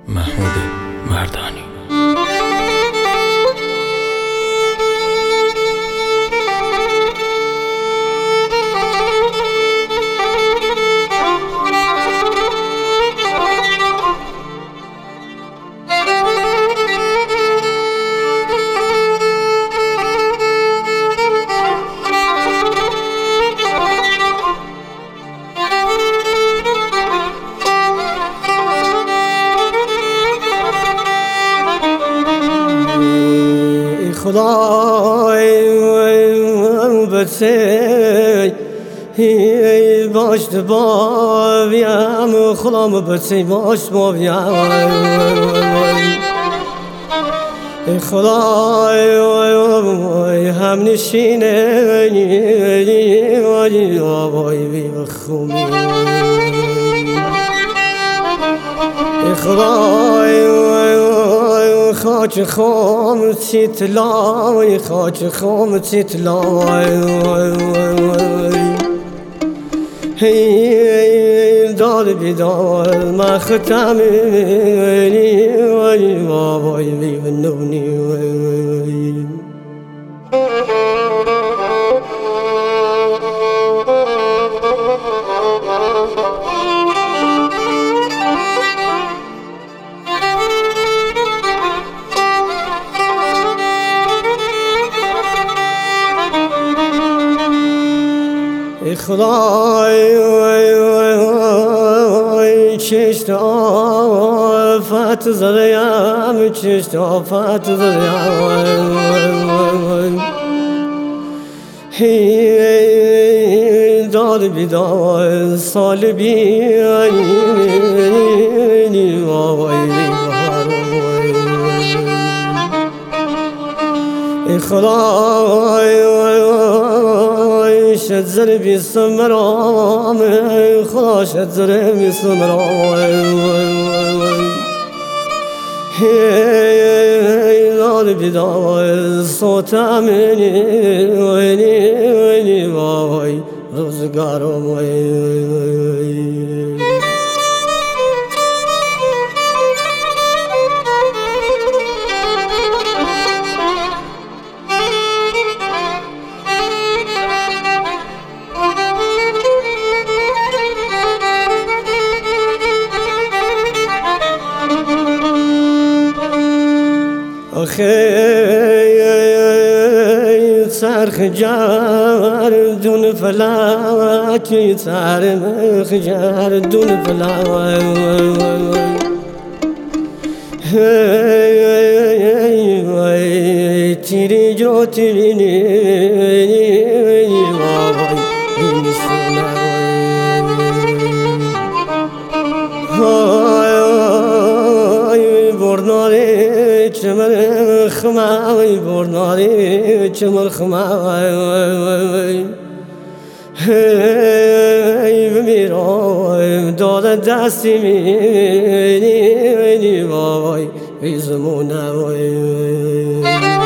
محمود مردانی. خدای بسی باش باویم خدام بسی باش باویم خدای هم نشینه وای بخومی خدای خاک خام تیتلای خاک خام تیتلای دار بیدار مختم وای بیونونی خدای چشت آفت زدیم چشت آفت زدیم داد بیدار سال بینی وای خدای شد زر بیست مرام خدا شد زر بیست مرام داد بیدار صوتم وینی وای روزگارم چرخ جردون فلک چرخ جردون فلک تیری جو تیری برداری چمر خمای برداری چمر خمای بمیرم داد دستی میری وای زمونه وای